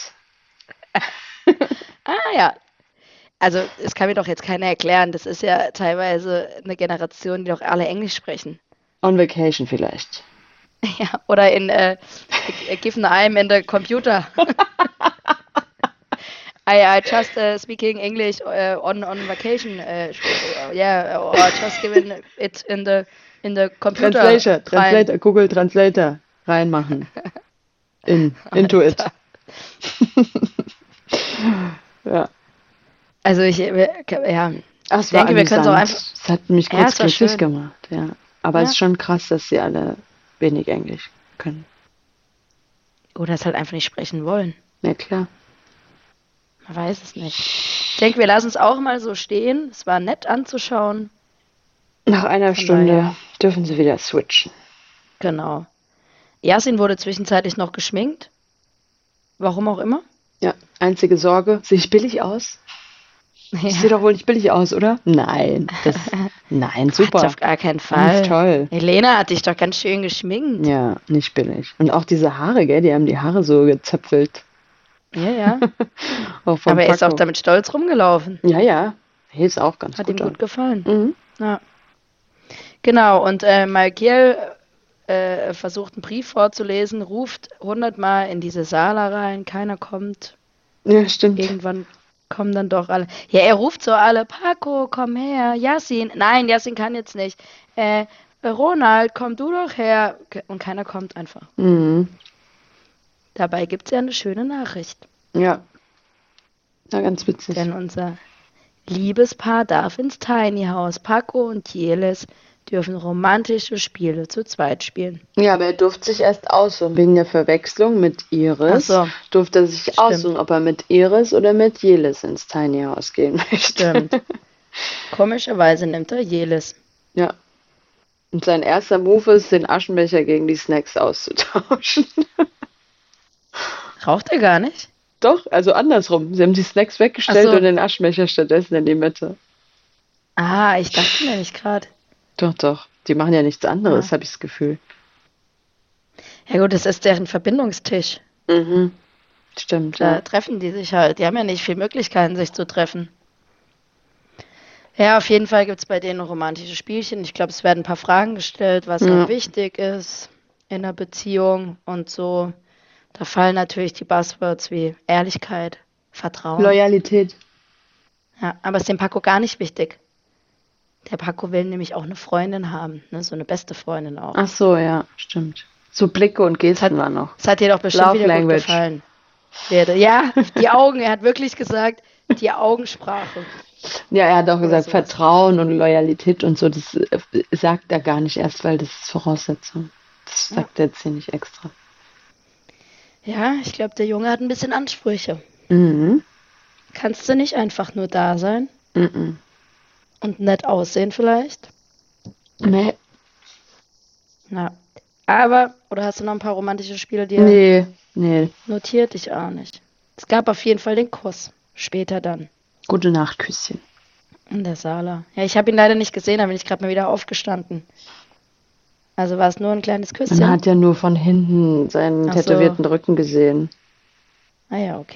Ah ja. Also, es kann mir doch jetzt keiner erklären. Das ist ja teilweise eine Generation, die doch alle Englisch sprechen. On vacation vielleicht. Ja, oder in äh, Given I'm in the computer. I, I just uh, speaking English uh, on on vacation. Uh, yeah, or just given it in the in the computer. Translator, rein. Translator, Google Translator reinmachen. In, into it. Ja. Also ich, äh, ja, Ach, ich es war denke, wir können es auch amüsant. einfach. Es hat mich Ja, kurz es war glücklich schön. gemacht, ja. Aber Ja. es ist schon krass, dass sie alle wenig Englisch können. Oder es halt einfach nicht sprechen wollen. Ja, klar. Man weiß es nicht. Ich denke, wir lassen es auch mal so stehen. Es war nett anzuschauen. Nach einer Von Stunde daher. dürfen sie wieder switchen. Genau. Yasin wurde zwischenzeitlich noch geschminkt. Warum auch immer. Ja, einzige Sorge, sehe ich billig aus? Ich sehe doch wohl nicht billig aus, oder? Nein, das, nein, Quatsch, super. auf gar keinen Ganz Fall. toll. Helena hat dich doch ganz schön geschminkt. Ja, nicht billig. Und auch diese Haare, gell, die haben die Haare so gezöpfelt. Ja, ja. Auch vom Aber er ist Paco. auch damit stolz rumgelaufen. Ja, ja. Hier ist auch ganz Hat gut. ihm gut gefallen. Mhm. Ja. Genau, und äh, Malkiel äh, versucht einen Brief vorzulesen, ruft hundertmal in diese Sala rein, keiner kommt. Ja, stimmt. Irgendwann kommen dann doch alle. Ja, er ruft so alle, Paco, komm her, Yasin. Nein, Yasin kann jetzt nicht. Äh, Ronald, komm du doch her. Und keiner kommt einfach. Mhm. Dabei gibt es ja eine schöne Nachricht. Ja. Ja, ganz witzig. Denn unser Liebespaar darf ins Tiny House. Paco und Jelis dürfen romantische Spiele zu zweit spielen. Ja, aber er durfte sich erst aussuchen. Wegen der Verwechslung mit Iris Ach so. durfte er sich Stimmt. aussuchen, ob er mit Iris oder mit Jelis ins Tiny House gehen möchte. Stimmt. Komischerweise nimmt er Jelis. Ja. Und sein erster Move ist, den Aschenbecher gegen die Snacks auszutauschen. Raucht er gar nicht? Doch, also andersrum. Sie haben die Snacks weggestellt Ach so. und den Aschenbecher stattdessen in die Mitte. Ah, ich dachte nämlich gerade. Doch, doch. Die machen ja nichts anderes, Ah. habe ich das Gefühl. Ja gut, das ist deren Verbindungstisch. Mhm. Stimmt, Da ja. treffen die sich halt. Die haben ja nicht viele Möglichkeiten, sich zu treffen. Ja, auf jeden Fall gibt es bei denen romantische Spielchen. Ich glaube, es werden ein paar Fragen gestellt, was Ja. auch wichtig ist in einer Beziehung und so. Da fallen natürlich die Buzzwords wie Ehrlichkeit, Vertrauen. Loyalität. Ja, aber ist dem Paco gar nicht wichtig. Der Paco will nämlich auch eine Freundin haben, ne? So eine beste Freundin auch. Ach so, ja, stimmt. So Blicke und Gesten waren noch. Das hat dir doch bestimmt Love wieder language. gut gefallen. Werde. Ja, die Augen, er hat wirklich gesagt, die Augensprache. Ja, er hat auch Oder gesagt, sowas. Vertrauen und Loyalität und so, das äh, sagt er gar nicht erst, weil das ist Voraussetzung. Das sagt er jetzt hier nicht extra. Ja, ich glaube, der Junge hat ein bisschen Ansprüche. Mhm. Kannst du nicht einfach nur da sein Mhm. und nett aussehen vielleicht? Nee. Na, aber, oder hast du noch ein paar romantische Spiele dir Nee, nee. notiert? Ich auch nicht. Es gab auf jeden Fall den Kuss. Später dann. Gute Nacht, Küsschen. In der Sala. Ja, ich habe ihn leider nicht gesehen, da bin ich gerade mal wieder aufgestanden. Also war es nur ein kleines Küsschen? Man hat ja nur von hinten seinen Ach so. tätowierten Rücken gesehen. Ah ja, okay.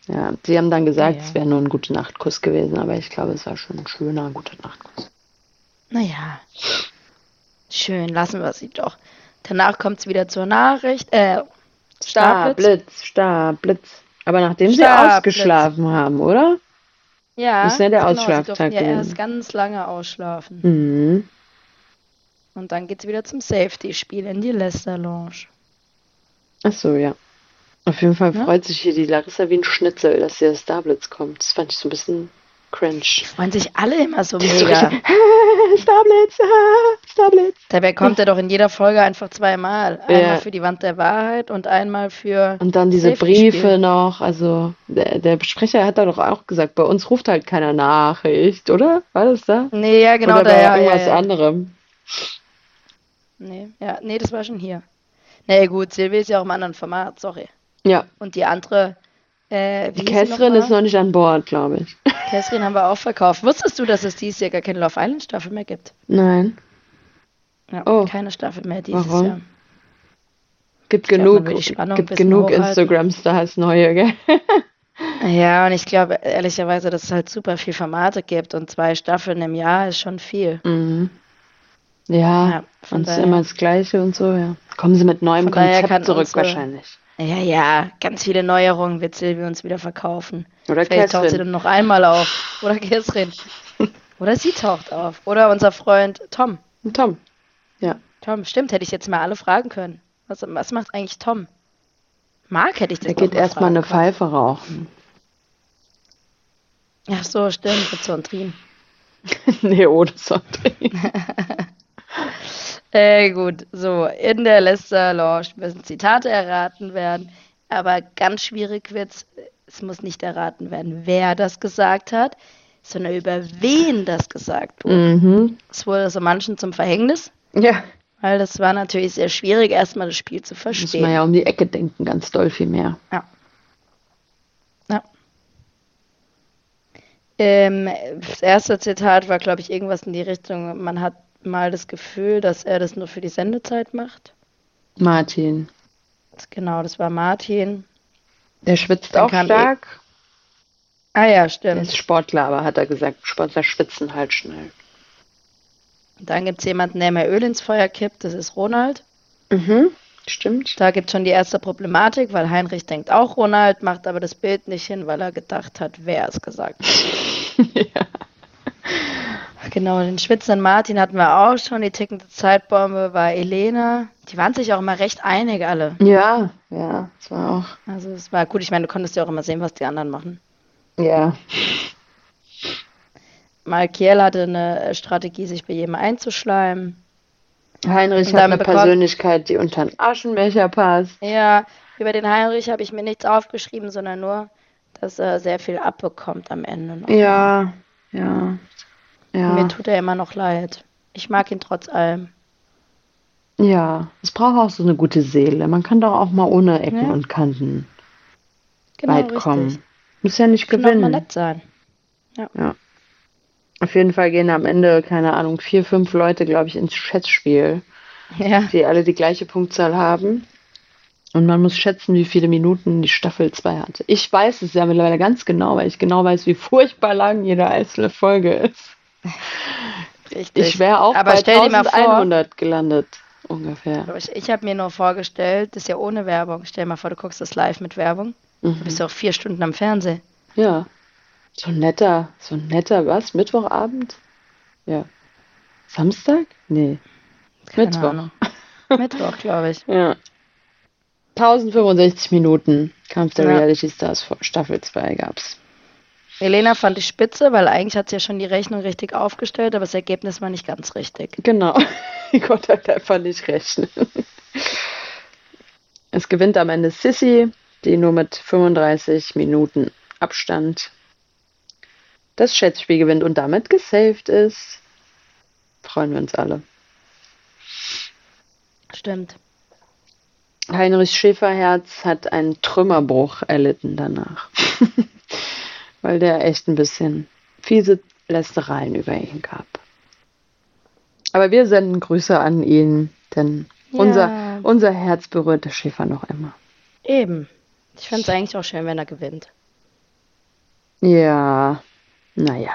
Ja, sie haben dann gesagt, Ja, ja. es wäre nur ein Gute-Nacht-Kuss gewesen, aber ich glaube, es war schon ein schöner Gute-Nacht-Kuss. Naja, schön, lassen wir sie doch. Danach kommt es wieder zur Nachricht. Äh, Star, Starblitz. Blitz, Star, Blitz. Aber nachdem sie Starblitz. ausgeschlafen haben, oder? Ja, Das ist ja der genau, sie Ausschlaftag durften ja gewesen. erst ganz lange ausschlafen. Mhm. Und dann geht's wieder zum Safety-Spiel in die Leicester Lounge. Ach so, ja. Auf jeden Fall Ja? freut sich hier die Larissa wie ein Schnitzel, dass der Starblitz kommt. Das fand ich so ein bisschen cringe. Freuen sich alle immer so Die ist so mega. richtig, "Ah, Starblitz, ah, Starblitz. Dabei kommt er doch in jeder Folge einfach zweimal. Ja. Einmal für die Wand der Wahrheit und einmal für Und dann diese Safety-Spiel. Briefe noch. Also der, der Sprecher hat da doch auch gesagt, bei uns ruft halt keiner Nachricht, oder? War das da? Nee, ja, genau, oder da, bei ja, ja, irgendwas ja. anderem? Nee, ja, nee, das war schon hier. Nee, gut, Silvi ist ja auch im anderen Format, sorry. Ja, Und die andere, äh, wie die hieß sie Kässerin noch ist mal? noch nicht an Bord, glaube ich. Catherine haben wir auch verkauft. Wusstest du, dass es dieses Jahr gar keine Love Island Staffel mehr gibt? Nein. Ja, Oh. keine Staffel mehr dieses Warum? Jahr. Gibt glaub, genug, man will die Spannung ein gibt bisschen genug hochhalten. Instagram-Stars neue, gell? Ja, und ich glaube ehrlicherweise, dass es halt super viel Formate gibt und zwei Staffeln im Jahr ist schon viel. Mhm. Ja, Ja, von und es ist daher- immer das Gleiche und so, ja. Kommen sie mit neuem Von daher Konzept kann zurück unsere- wahrscheinlich. Ja, ja, ganz viele Neuerungen wird Silvi uns wieder verkaufen. Oder Vielleicht taucht sie Catherine. dann noch einmal auf. Oder Catherine. Oder sie taucht auf. Oder unser Freund Tom. Und Tom. Ja. Tom, stimmt, hätte ich jetzt mal alle fragen können. Was, was macht eigentlich Tom? Marc hätte ich das Der noch geht mal erstmal fragen eine können. Pfeife rauchen. Ach so, stimmt, mit Sontrin. Nee, ohne Sonntag. Äh, gut, so, in der Leicester Lounge müssen Zitate erraten werden, aber ganz schwierig wird's, es muss nicht erraten werden, wer das gesagt hat, sondern über wen das gesagt wurde. Mhm. Es wurde so manchen zum Verhängnis, Ja. weil das war natürlich sehr schwierig, erstmal das Spiel zu Muss man verstehen. ja um die Ecke denken, ganz doll viel mehr. Ja. Ja. Ähm, das erste Zitat war, glaube ich, irgendwas in die Richtung, man hat mal das Gefühl, dass er das nur für die Sendezeit macht. Martin. Das, genau, das war Martin. Der schwitzt Dann auch kam stark. Ah ja, Der stimmt. ist Sportler, aber hat er gesagt, Sportler schwitzen halt schnell. Dann gibt es jemanden, der mehr Öl ins Feuer kippt, das ist Ronald. Mhm. Stimmt. Da gibt es schon die erste Problematik, weil Heinrich denkt auch Ronald, macht aber das Bild nicht hin, weil er gedacht hat, wer es gesagt hat. Ja. Genau, den schwitzenden Martin hatten wir auch schon, die tickende Zeitbombe war Elena. Die waren sich auch immer recht einig alle. Ja, ja, das war auch. Also es war gut, ich meine, du konntest ja auch immer sehen, was die anderen machen. Ja. Malkiel hatte eine Strategie, sich bei jedem einzuschleimen. Heinrich Und hat dann eine bekommt- Persönlichkeit, die unter den Aschenbecher passt. Ja, über den Heinrich habe ich mir nichts aufgeschrieben, sondern nur, dass er sehr viel abbekommt am Ende noch. Ja, ja, ja. Mir tut er immer noch leid. Ich mag ihn trotz allem. Ja, es braucht auch so eine gute Seele. Man kann doch auch mal ohne Ecken Ja. und Kanten Genau, weit richtig. kommen. Muss ja nicht Kann auch mal gewinnen. nett sein. Auf jeden Fall gehen am Ende, keine Ahnung, vier, fünf Leute, glaube ich, ins Schätzspiel, Ja, die alle die gleiche Punktzahl haben. Und man muss schätzen, wie viele Minuten die Staffel zwei hatte. Ich weiß es ja mittlerweile ganz genau, weil ich genau weiß, wie furchtbar lang jede einzelne Folge ist. richtig. Ich wäre auch Aber bei stell dir mal vor, eintausendeinhundert gelandet, ungefähr. ich, ich habe mir nur vorgestellt, das ist ja ohne Werbung. Stell dir mal vor, du guckst das live mit Werbung. Du Mhm. bist ja auch vier Stunden am Fernsehen. Ja. So ein netter, so ein netter, was? Mittwochabend? Ja. Samstag? Nee. Keine Mittwoch. Ahnung. Mittwoch, glaube ich. Ja. tausendfünfundsechzig Minuten Kampf der Ja. Reality Stars vor Staffel zwei gab's. Elena fand ich spitze, weil eigentlich hat sie ja schon die Rechnung richtig aufgestellt, aber das Ergebnis war nicht ganz richtig. Genau. Ich konnte halt einfach nicht rechnen. Es gewinnt am Ende Sissy, die nur mit fünfunddreißig Minuten Abstand das Schätzspiel gewinnt und damit gesaved ist. Freuen wir uns alle. Stimmt. Heinrich Schäferherz hat einen Trümmerbruch erlitten danach. Weil der echt ein bisschen fiese Lästereien über ihn gab. Aber wir senden Grüße an ihn, denn Ja. unser, unser Herz berührt der Schäfer noch immer. Eben. Ich fände es eigentlich auch schön, wenn er gewinnt. Ja, naja.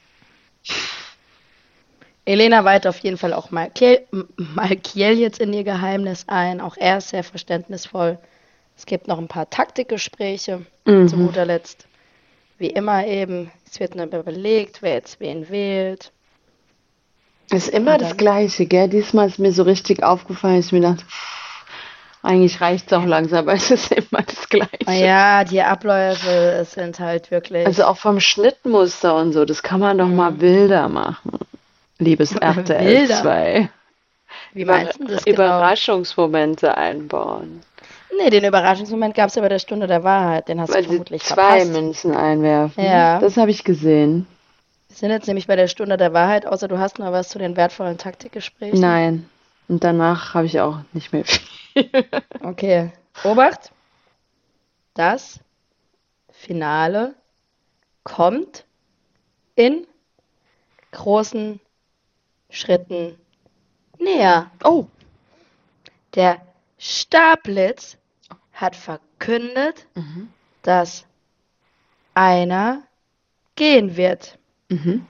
Elena weiht auf jeden Fall auch Malkiel, M- Malkiel jetzt in ihr Geheimnis ein. Auch er ist sehr verständnisvoll. Es gibt noch ein paar Taktikgespräche zu Mhm. guter Letzt. Wie immer eben, es wird nur überlegt, wer jetzt wen wählt. Ist immer Und das dann, Gleiche, gell? Diesmal ist mir so richtig aufgefallen, dass ich mir dachte, pff, eigentlich reicht's auch langsam, aber es ist immer das Gleiche. ja, die Abläufe sind halt wirklich Also auch vom Schnittmuster und so, das kann man doch mal mh, wilder machen. Liebes R T L wilder. zwei. Wie Über meinst du das genau? Überraschungsmomente einbauen. Nee, den Überraschungsmoment gab es ja bei der Stunde der Wahrheit. Den hast du Weil sie vermutlich zwei verpasst. Münzen einwerfen. Ja, Das habe ich gesehen. wir sind jetzt nämlich bei der Stunde der Wahrheit, außer du hast noch was zu den wertvollen Taktikgesprächen. Nein. Und danach habe ich auch nicht mehr viel. Okay, Obacht, das Finale kommt in großen Schritten näher. Oh. Der Starblitz hat verkündet, Mhm. dass einer gehen wird. Mhm.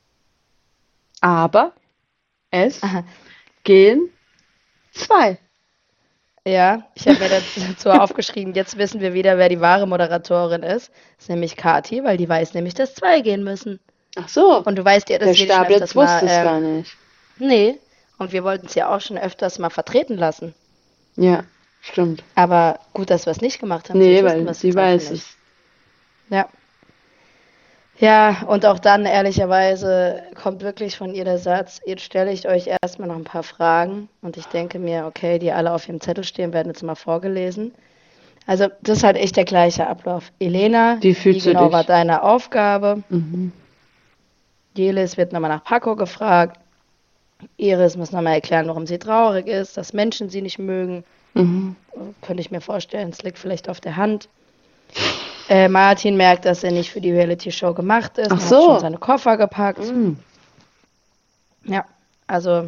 Aber es Aha. gehen zwei. Ja, ich habe mir dazu aufgeschrieben, jetzt wissen wir wieder, wer die wahre Moderatorin ist. Das ist nämlich Kathi, weil die weiß nämlich, dass zwei gehen müssen. Ach so. Und du weißt ja, dass Der wir die schon Starblitz öfters mal, wusste es ähm, gar nicht. nee, und wir wollten es ja auch schon öfters mal vertreten lassen. Ja, stimmt. Aber gut, dass wir es nicht gemacht haben. Nee, sonst wüssten weil wir es sie jetzt auch weiß nicht. es. Ja. Ja, und auch dann, ehrlicherweise, kommt wirklich von ihr der Satz, jetzt stelle ich euch erstmal noch ein paar Fragen. Und ich denke mir, okay, die alle auf ihrem Zettel stehen, werden jetzt mal vorgelesen. Also, das ist halt echt der gleiche Ablauf. Elena, Wie wie fühlst du genau war dich? deine Aufgabe? Mhm. Jelis wird nochmal nach Paco gefragt. Iris muss nochmal erklären, warum sie traurig ist, dass Menschen sie nicht mögen. Mhm. Könnte ich mir vorstellen, es liegt vielleicht auf der Hand. Äh, Martin merkt, dass er nicht für die Reality-Show gemacht ist Ach und hat schon so. seine Koffer gepackt. Mhm. Ja, also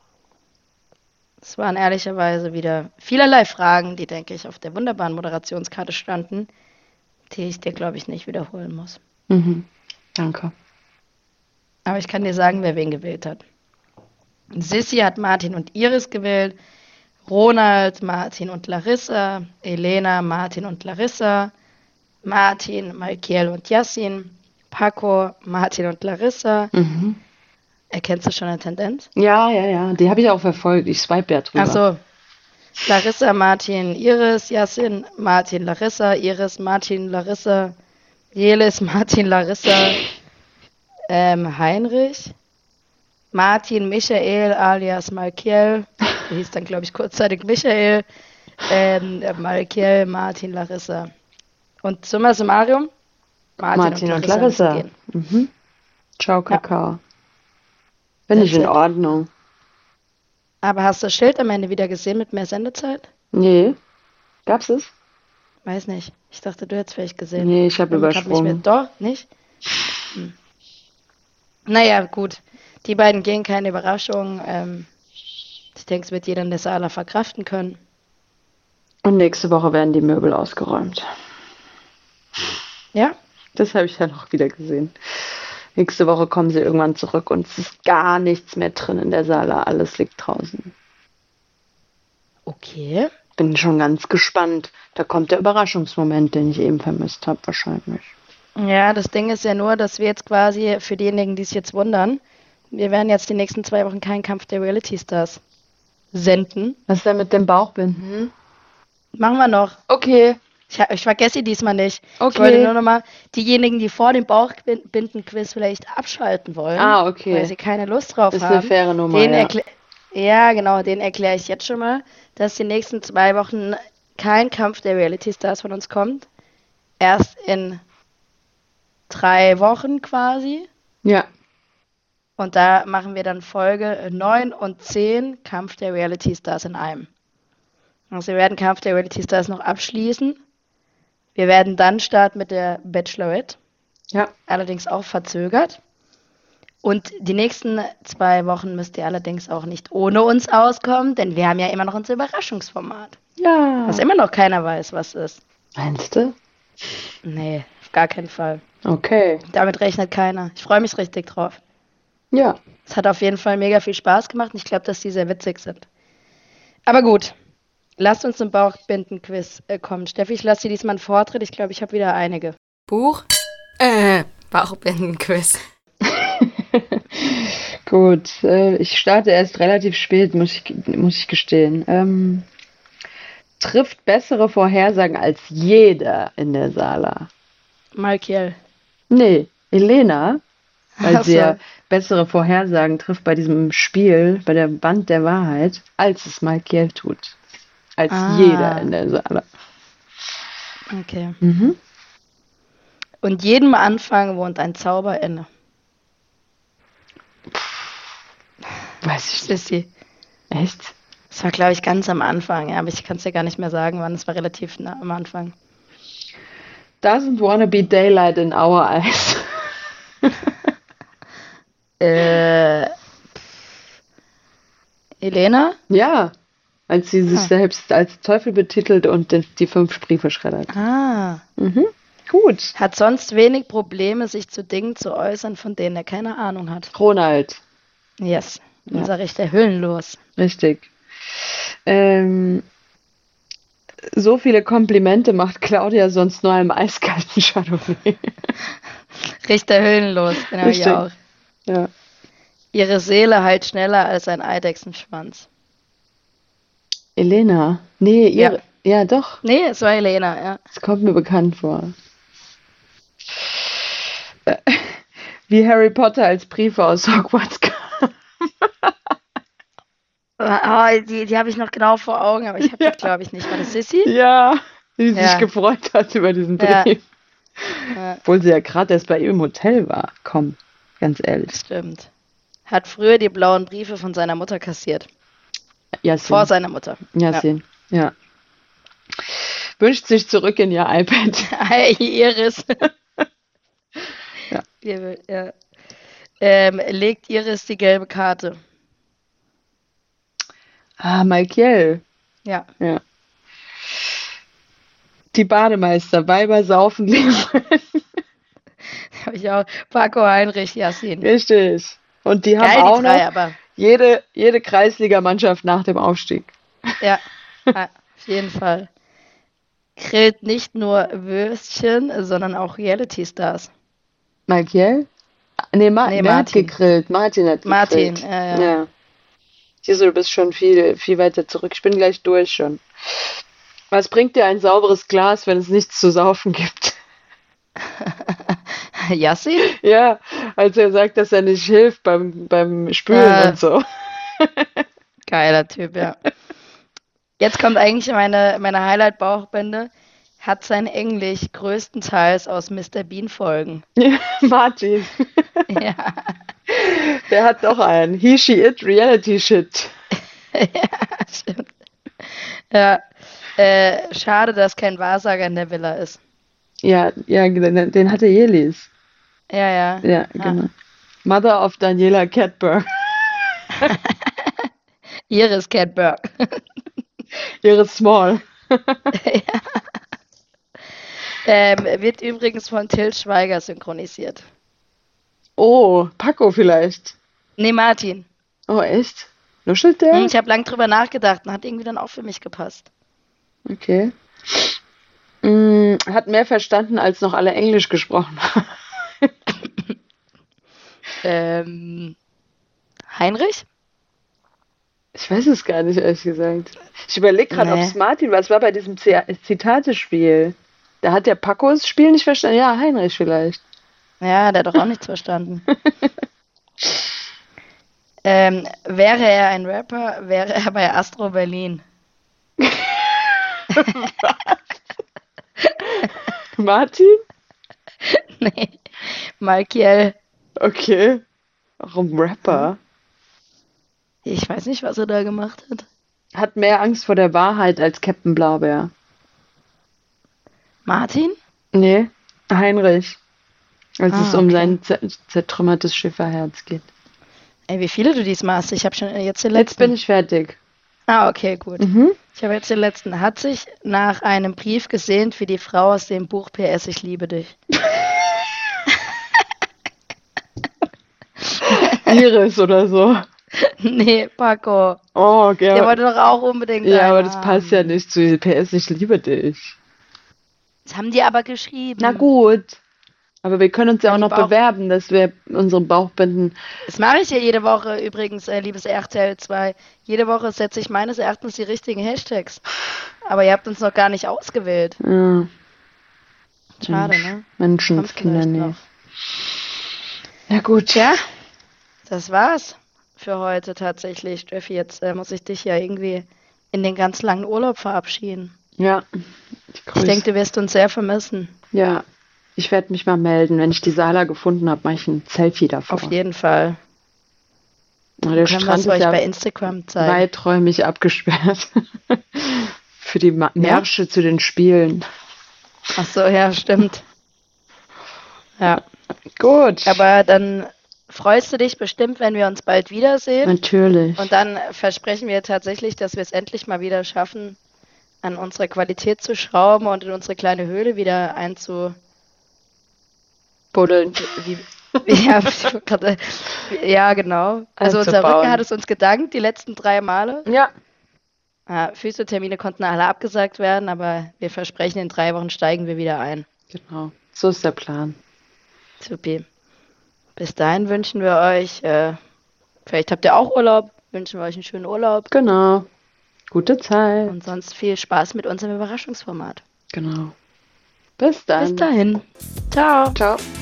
es waren ehrlicherweise wieder vielerlei Fragen, die, denke ich, auf der wunderbaren Moderationskarte standen, die ich dir, glaube ich, nicht wiederholen muss. Mhm. Danke. Aber ich kann dir sagen, wer wen gewählt hat. Sissi hat Martin und Iris gewählt, Ronald, Martin und Larissa, Elena, Martin und Larissa, Martin, Malkiel und Yassin, Paco, Martin und Larissa. Mhm. Erkennst du schon eine Tendenz? Ja, ja, ja. Die habe ich auch verfolgt. Ich swipe ja drüber. Ach so, Larissa, Martin, Iris, Yassin, Martin, Larissa, Iris, Martin, Larissa, Jelis, Martin, Larissa, ähm, Heinrich, Martin, Michael alias Malkiel, der hieß dann, glaube ich, kurzzeitig Michael, ähm, äh, Malkiel, Martin, Larissa. Und summa summarum, Martin, Martin und und Larissa müssen Larissa. gehen. Mhm. Ciao, Ja, Kakao. Finde ich that's in it. Ordnung. Aber hast du das Schild am Ende wieder gesehen mit mehr Sendezeit? Nee. Gab's es? Weiß nicht. Ich dachte, du hättest vielleicht gesehen. Nee, ich habe Bin mir gerade nicht mehr. übersprungen. Doch, nicht? Hm. Naja, gut. Die beiden gehen, keine Überraschung. Ähm, ich denke, es wird jeder in der Sala verkraften können. Und nächste Woche werden die Möbel ausgeräumt. Ja? Das habe ich ja noch wieder gesehen. Nächste Woche kommen sie irgendwann zurück und es ist gar nichts mehr drin in der Sala. Alles liegt draußen. Okay. Bin schon ganz gespannt. Da kommt der Überraschungsmoment, den ich eben vermisst habe, wahrscheinlich. Ja, das Ding ist ja nur, dass wir jetzt quasi, für diejenigen, die es jetzt wundern, wir werden jetzt die nächsten zwei Wochen keinen Kampf der Reality Stars senden. Was ist denn mit dem Bauchbinden? Machen wir noch. Okay, Ich, ich vergesse sie diesmal nicht. Ich wollte okay. nur noch mal diejenigen, die vor dem Bauchbinden-Quiz vielleicht abschalten wollen, Ah, weil okay. sie keine Lust drauf Ist eine haben, faire Nummer, denen ja. erkläre ja, genau, denen erkläre ich jetzt schon mal, dass die nächsten zwei Wochen kein Kampf der Reality Stars von uns kommt. Erst in drei Wochen quasi. Ja. Und da machen wir dann Folge neun und zehn Kampf der Reality Stars in einem. Also wir werden Kampf der Reality Stars noch abschließen. Wir werden dann starten mit der Bachelorette, Ja. allerdings auch verzögert. Und die nächsten zwei Wochen müsst ihr allerdings auch nicht ohne uns auskommen, denn wir haben ja immer noch unser Überraschungsformat. Ja. Was immer noch keiner weiß, was ist. Meinst du? Nee, auf gar keinen Fall. Okay. Damit rechnet keiner. Ich freue mich richtig drauf. Ja. Es hat auf jeden Fall mega viel Spaß gemacht und ich glaube, dass die sehr witzig sind. Aber gut, lasst uns zum Bauchbinden-Quiz äh, kommen. Steffi, ich lasse dir diesmal einen Vortritt. Ich glaube, ich habe wieder einige. Buch? Äh, Bauchbinden-Quiz. Gut, äh, ich starte erst relativ spät, muss ich, muss ich gestehen. Ähm, trifft bessere Vorhersagen als jeder in der Sala. Malkiel. Nee, Elena, weil Ach sie so. ja bessere Vorhersagen trifft bei diesem Spiel, bei der Wand der Wahrheit, als es Malkiel tut. Als Ah. jeder in der Sala. Okay. Mhm. Und jedem Anfang wohnt ein Zauber inne. Weiß ich nicht. Sissi. Echt? Das war, glaube ich, ganz am Anfang, ja, aber ich kann es dir gar nicht mehr sagen, wann. Es war relativ nah am Anfang. Doesn't wanna be daylight in our eyes. Äh, Elena? Ja, als sie sich Ah. selbst als Teufel betitelt und die, die fünf Briefe schreddert. Ah. Mhm. Gut. Hat sonst wenig Probleme, sich zu Dingen zu äußern, von denen er keine Ahnung hat. Ronald, Yes. Ja. Unser Richter Hüllenlos. richtig. Ähm, so viele Komplimente macht Claudia sonst nur einem eiskalten Chardonnay. Richter Hüllenlos, den habe ich Richtig. auch. Ja. Ihre Seele heilt schneller als ein Eidechsenschwanz. Elena. Nee, ihre. Ja, doch. Nee, es war Elena, ja. Das kommt mir bekannt vor. Äh, Wie Harry Potter als Briefe aus Hogwarts kam. Oh, die die habe ich noch genau vor Augen, aber ich habe Ja. die, glaube ich, nicht. War das Sissi? Ja, die sich Ja. gefreut hat über diesen Ja. Brief. Ja, Obwohl sie ja gerade erst bei ihm im Hotel war. Komm, ganz ehrlich. stimmt. Hat früher die blauen Briefe von seiner Mutter kassiert. Yasin. Vor seiner Mutter. Yasin, ja. Wünscht sich zurück in ihr iPad. Hey, Iris. Ja. Wir will- ja. Ähm, legt Iris die gelbe Karte. Ah, Malkiel. Ja. Ja. Die Bademeister, Weiber saufen leben. Habe ich auch. Paco, Heinrich, Yassin. Richtig. Und die haben Geil, auch die drei, noch aber. jede, jede Kreisligamannschaft nach dem Aufstieg. Ja, ah, auf jeden Fall. Grillt nicht nur Würstchen, sondern auch Reality-Stars. Malkiel? Nee, Ma Nee, wer hat Martin. gegrillt? Martin hat Martin, gegrillt. ja, ja. Ja. Siehst du, du bist schon viel, viel weiter zurück. Ich bin gleich durch schon. Was bringt dir ein sauberes Glas, wenn es nichts zu saufen gibt? Yassin? Ja, als er sagt, dass er nicht hilft beim, beim Spülen Äh. und so. Geiler Typ, ja. Jetzt kommt eigentlich meine, meine Highlight-Bauchbinde. Hat sein Englisch größtenteils aus Mister Bean-Folgen. Ja, Martin. Ja. Der hat doch einen. He, she, it, reality shit. Ja, stimmt. Ja. Äh, schade, dass kein Wahrsager in der Villa ist. Ja, ja, den, den hatte Jelis. Ja, ja. Ja, genau. Mother of Daniela Catberg. Iris Catberg. Ihre Small. Ähm, wird übrigens von Til Schweiger synchronisiert. Oh, Paco vielleicht. Nee, Martin. Oh, echt? Nuschelt der? Hm, Ich habe lang drüber nachgedacht und hat irgendwie dann auch für mich gepasst. Okay. Mm, hat mehr verstanden, als noch alle Englisch gesprochen haben. Ähm, Heinrich? Ich weiß es gar nicht, ehrlich gesagt. Ich überlege gerade, ob Nee. es Martin war. Es war bei diesem Z Zitatespiel. Da hat der Paco das Spiel nicht verstanden. Ja, Heinrich vielleicht. Ja, der hat doch auch nichts verstanden. Ähm, wäre er ein Rapper, wäre er bei Astro Berlin. Martin? Nee, Malkiel. Okay. Warum Rapper? Ich weiß nicht, was er da gemacht hat. Hat mehr Angst vor der Wahrheit als Captain Blaubeer. Martin? Nee, Heinrich. Als Ah, es um okay. sein zer- zertrümmertes Schifferherz geht. Ey, wie viele du diesmal hast. Ich habe schon jetzt den Jetzt letzten. bin ich fertig. Ah, okay, gut. Mhm. Ich habe jetzt den letzten. Hat sich nach einem Brief gesehnt wie die Frau aus dem Buch P S Ich liebe dich. Iris oder so. Nee, Paco. Oh, ja. Der wollte doch auch unbedingt Ja, einen aber das haben. passt ja nicht zu P S, ich liebe dich. Das haben die aber geschrieben. Na gut. Aber wir können uns ja Ja, auch die noch Bauch- bewerben, dass wir unsere Bauchbinden. Das mache ich ja jede Woche übrigens, äh, liebes R T L zwei. Jede Woche setze ich meines Erachtens die richtigen Hashtags. Aber ihr habt uns noch gar nicht ausgewählt. Ja, Schade, ne? Kommt Menschenskinder, vielleicht nee. noch. Na gut. Tja, das war's für heute tatsächlich. Steffi, jetzt äh, muss ich dich ja irgendwie in den ganz langen Urlaub verabschieden. Ja. Ich, Ich grüß- denke, du wirst uns sehr vermissen. Ja. Ich werde mich mal melden. Wenn ich die Sala gefunden habe, mache ich ein Selfie davor. Auf jeden Fall. Aber der Können wir Strand es ist euch ja bei Instagram zeigen. weiträumig abgesperrt. Für die Ma- Märsche zu den Spielen. Ach so, ja, stimmt. Ja, Gut. aber dann freust du dich bestimmt, wenn wir uns bald wiedersehen. Natürlich. Und dann versprechen wir tatsächlich, dass wir es endlich mal wieder schaffen, an unserer Qualität zu schrauben und in unsere kleine Höhle wieder einzu... Buddeln. Wie, ja, gerade- ja, genau. Also unser Einzubauen. Rücken hat es uns gedankt, die letzten drei Male. Ja. Ja, Physiothermine konnten alle abgesagt werden, aber wir versprechen, in drei Wochen steigen wir wieder ein. Genau. So ist der Plan. Supi. Bis dahin wünschen wir euch, äh, vielleicht habt ihr auch Urlaub, wünschen wir euch einen schönen Urlaub Genau. Gute Zeit. und sonst viel Spaß mit unserem Überraschungsformat. Genau. Bis dann. Bis dahin. Ciao. Ciao.